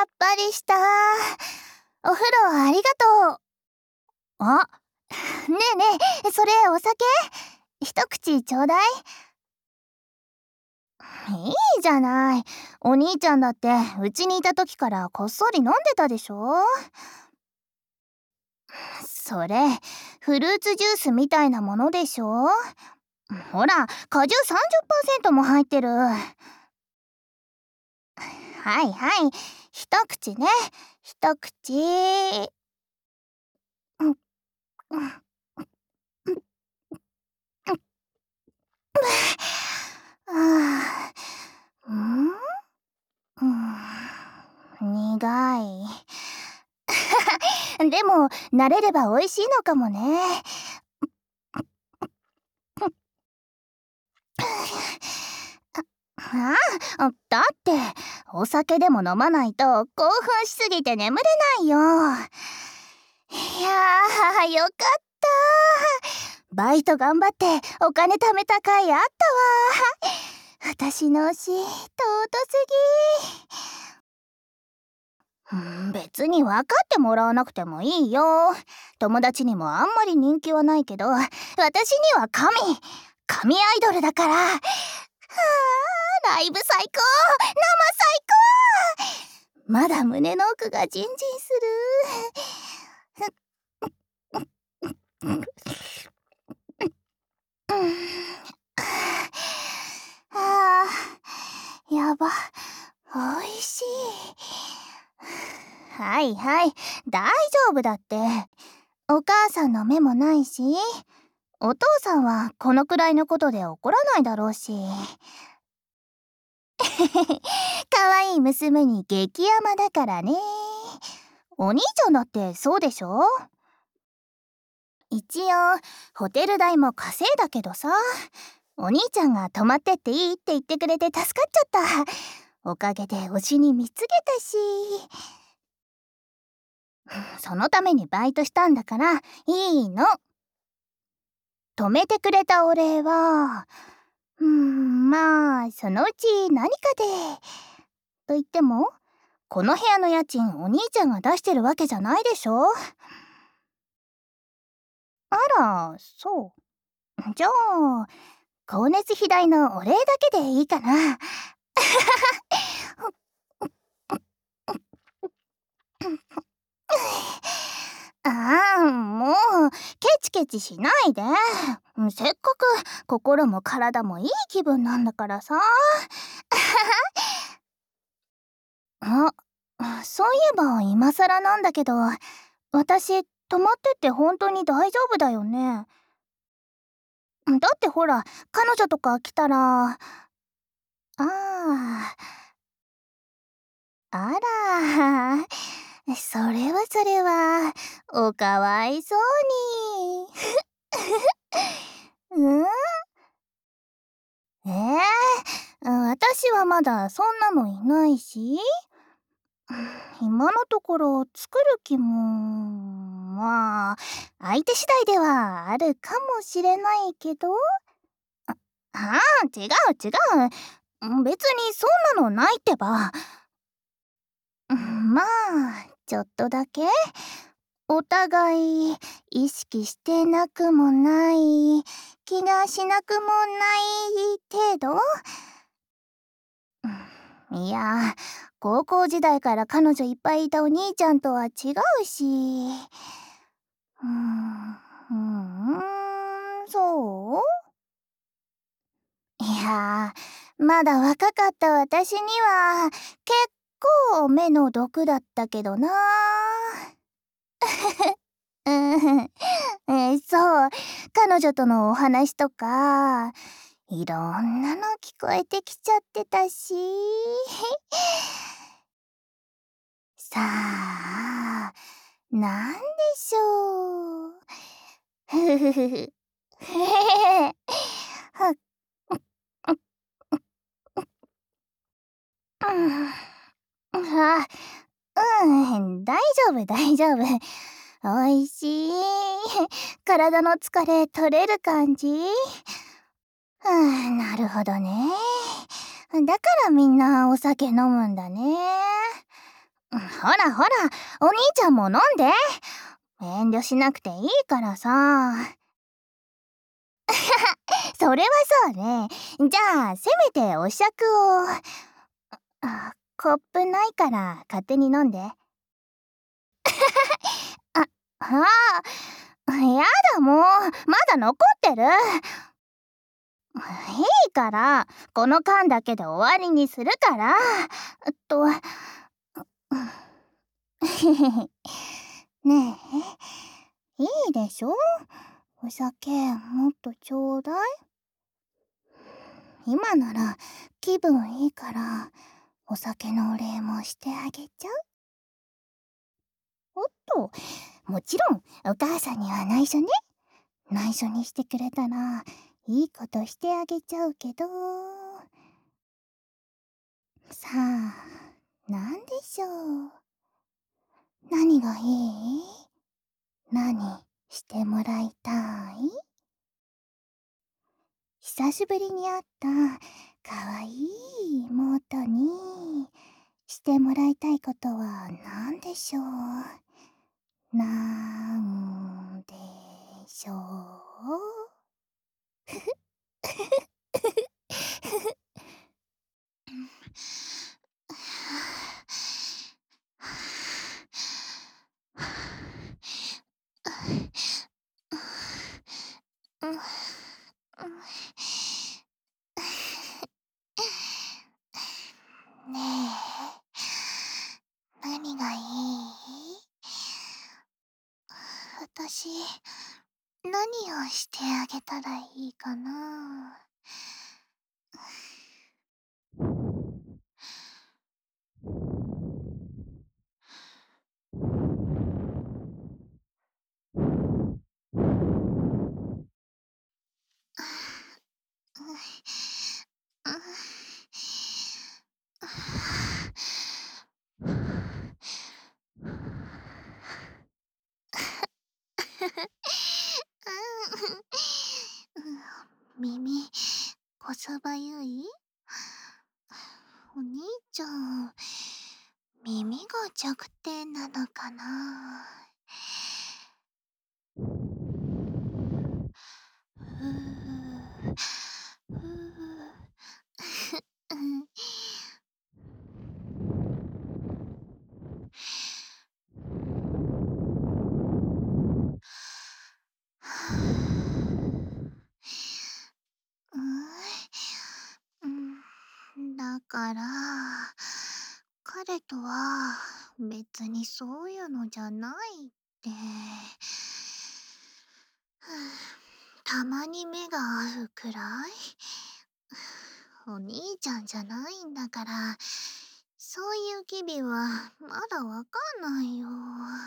っぱりした。お風呂ありがとう。あ、ねえねえ、それお酒？一口ちょうだい。いいじゃない。お兄ちゃんだってうちにいた時からこっそり飲んでたでしょ。それフルーツジュースみたいなものでしょ。ほら、果汁 30% も入ってる。はいはい、一口ね、一口。うん、うん、あー、苦い。でも慣れれば美味しいのかもね。だってお酒でも飲まないと興奮しすぎて眠れないよ。いやー、よかった。バイト頑張ってお金貯めた甲斐あったわ。私の推し尊すぎ。別に分かってもらわなくてもいいよ。友達にもあんまり人気はないけど、私には神アイドルだから。はあ、ライブ最高、生最高。まだ胸の奥がジンジンする。あー、やば、おいしい。はいはい、大丈夫だって。お母さんの目もないし、お父さんはこのくらいのことで怒らないだろうし。可愛い娘に激甘だからね。お兄ちゃんだってそうでしょ。一応ホテル代も稼いだけどさ、お兄ちゃんが泊まってっていいって言ってくれて助かっちゃった。おかげで推しに貢げたし。そのためにバイトしたんだからいいの。泊めてくれたお礼は、まあそのうち何かで。と言ってもこの部屋の家賃お兄ちゃんが出してるわけじゃないでしょ。あら、そう。じゃあ光熱費代のお礼だけでいいかな。もうケチケチしないで。せっかく心も体もいい気分なんだからさ。そういえば今更なんだけど、私泊まってって本当に大丈夫だよね。だってほら、彼女とか来たら。あら、それはおかわいそうに。私はまだそんなのいないし、今のところ作る気も、まあ相手次第ではあるかもしれないけど。違う違う、別にそんなのないってば。まあちょっとだけお互い意識してなくもない気がしなくもない程度。いや、高校時代から彼女いっぱいいたお兄ちゃんとは違うし。そう。いやまだ若かった私には結構目の毒だったけどな。うん、そう、彼女とのお話とかいろんなの聞こえてきちゃってたし。さあ、なんでしょう。ふふふふ。大丈夫大丈夫。おいしい。体の疲れ取れる感じ。なるほどね。だからみんなお酒飲むんだね。 ほらほら、お兄ちゃんも飲んで。遠慮しなくていいからさ。それはそうね。じゃあせめてお酌を。コップないから勝手に飲んで。あやだもう、まだ残ってる。いいから、この缶だけで終わりにするから。とねえ、いいでしょ、お酒もっとちょうだい。今なら気分いいからお酒のお礼もしてあげちゃう。おっと、もちろんお母さんには内緒ね。内緒にしてくれたらいいことしてあげちゃうけど、さあなんでしょう。何がいい？何してもらいたい？久しぶりに会ったかわいい妹にしてもらいたいことは何でしょう？なんでしょう？ねえ、何がいい？私、何をしてあげたらいいかな。耳、こそばゆい？お兄ちゃん、耳が弱点なのかな。ふう、ふう、だから彼とは別にそういうのじゃないって。たまに目が合うくらい。お兄ちゃんじゃないんだから、そういう機微はまだわかんないよ。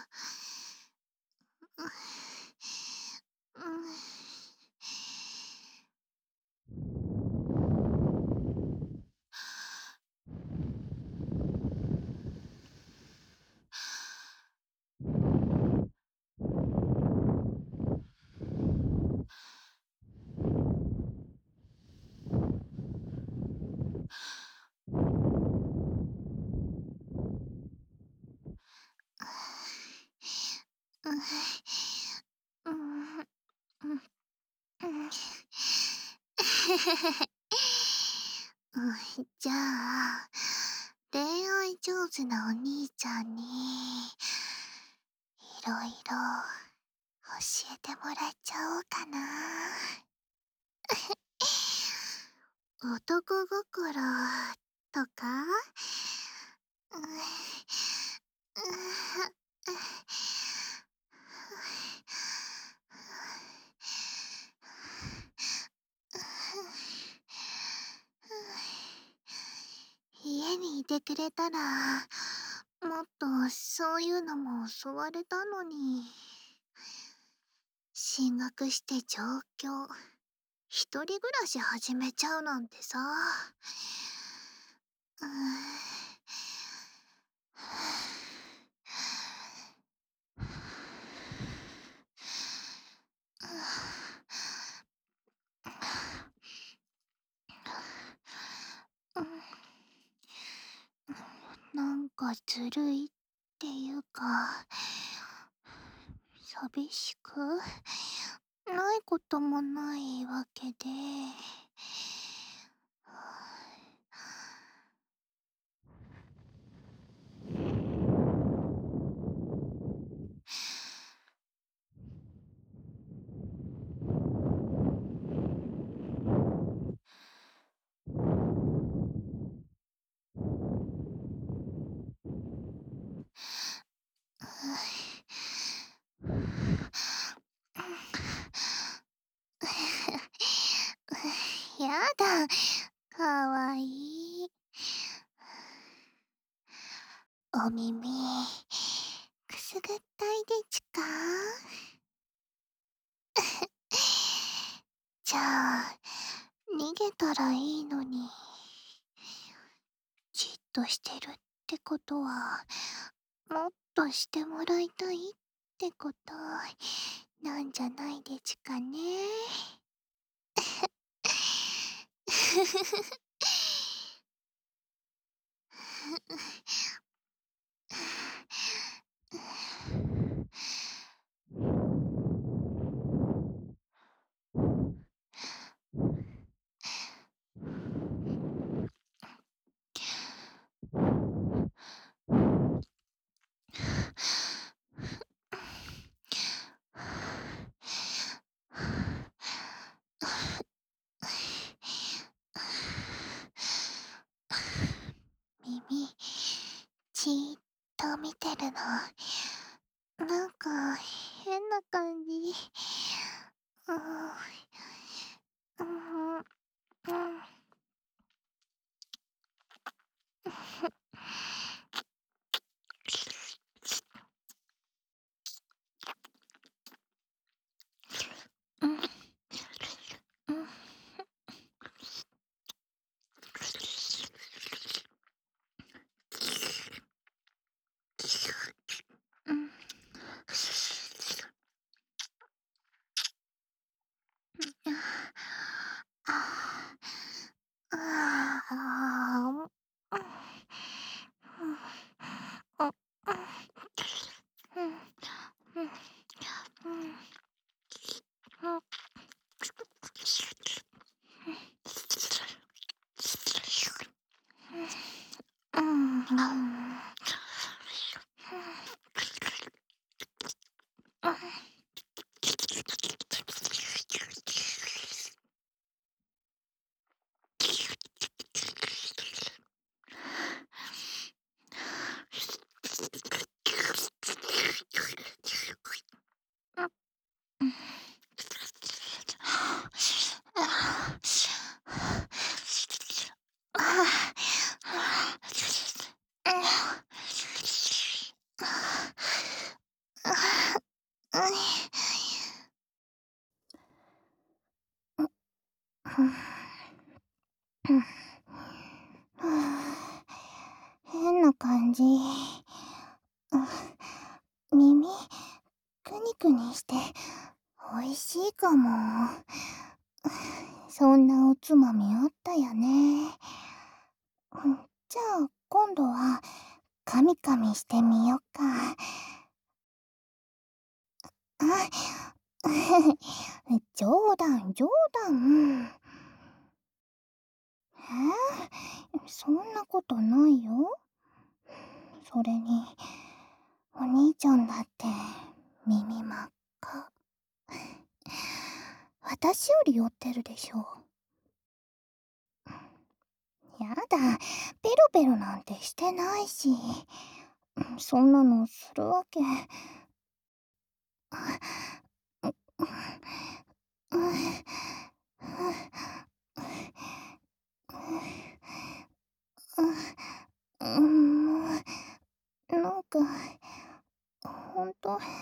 じゃあ、恋愛上手なお兄ちゃんにいろいろ教えてもらっちゃおうかな。男心とか、うんうん家にいてくれたらもっとそういうのも教われたのに。進学して上京、一人暮らし始めちゃうなんてさ。うーなんかずるいっていうか、寂しくないこともないわけで。やだ、かわいい。お耳、くすぐったいでちか？じゃあ、逃げたらいいのに。じっとしてるってことは、もっとしてもらいたいってことなんじゃないでちかね。ふふふ。耳、じーっと見てるの。なんか、変な感じ。うん、うん、うん。うん、うん。うん。ああ、ああ、うん、変な感じ。耳、くにくにして、美味しいかも。そんなおつまみあったよね。じゃあ、今度は、カミカミしてみよっか。あ、冗談、冗談。そんなことないよ。それに、お兄ちゃんだって耳真っ赤。私より酔ってるでしょ。やだ、ペロペロなんてしてないし。そんなのするわけ。もう、なんか、ほんと変。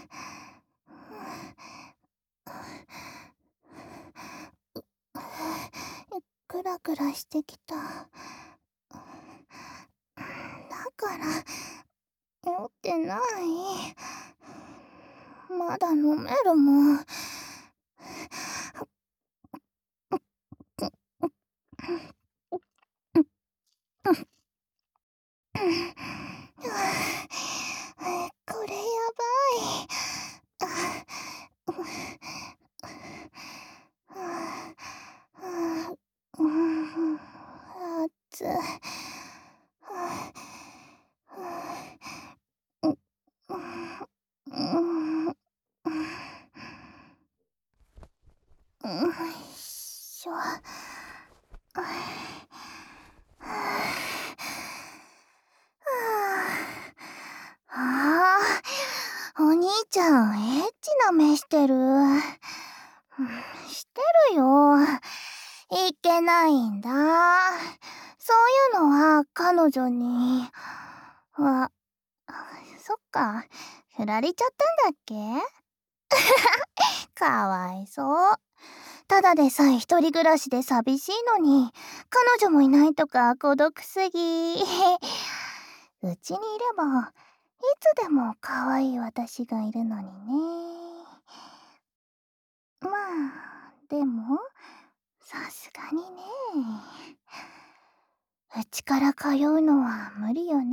クラクラしてきた。だから、酔ってない。まだ飲めるもん。 つ。う、うん、よいしょ。ああ、お兄ちゃん、エッチな目してる。してるよ。いけないんだ。そういうのは彼女に。あ、そっか。振られちゃったんだっけ？かわいそう。ただでさえ一人暮らしで寂しいのに、彼女もいないとか孤独すぎ。うちにいれば、いつでも可愛い私がいるのにね。まあ、でも、さすがにね。うちから通うのは無理よね。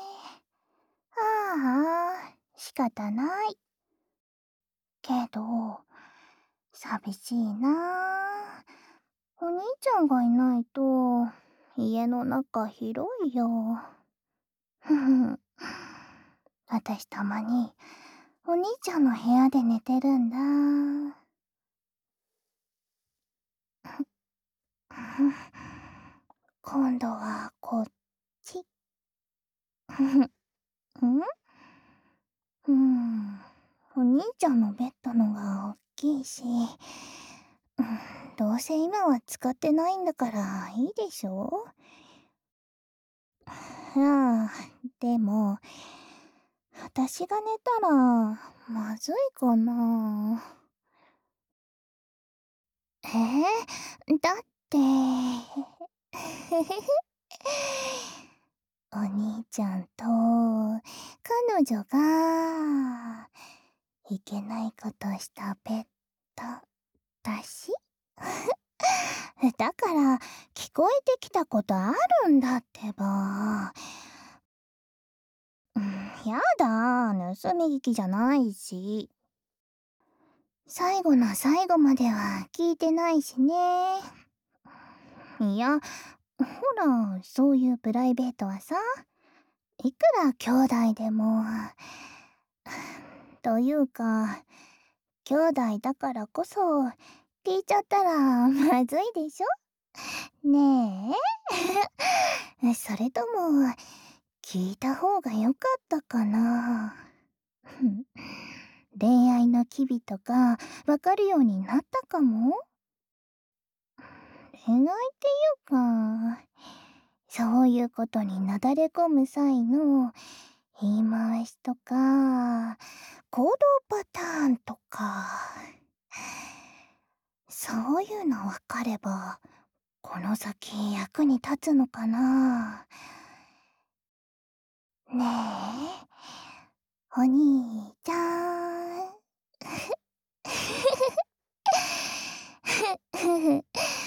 ああ、仕方ない。けど、寂しいな。お兄ちゃんがいないと、家の中広いよ。ふふ。私たまに、お兄ちゃんの部屋で寝てるんだ。今度はこっち。んうん。お兄ちゃんのベッドのが大きいし、どうせ今は使ってないんだからいいでしょ？ああ、でも、私が寝たらまずいかな。だって、お兄ちゃんと彼女がいけないことしたベッドだし。だから聞こえてきたことあるんだってば。やだ、盗み聞きじゃないし。最後の最後までは聞いてないしね。いや、ほら、そういうプライベートはさ、いくら兄弟でも、というか、兄弟だからこそ、聞いちゃったらまずいでしょ？ねえ。それとも、聞いた方がよかったかな。恋愛の機微とかわかるようになったかも。恋愛っていうか、そういうことになだれ込む際の言い回しとか、行動パターンとか、そういうのわかれば、この先役に立つのかな。ねえ、お兄ちゃん。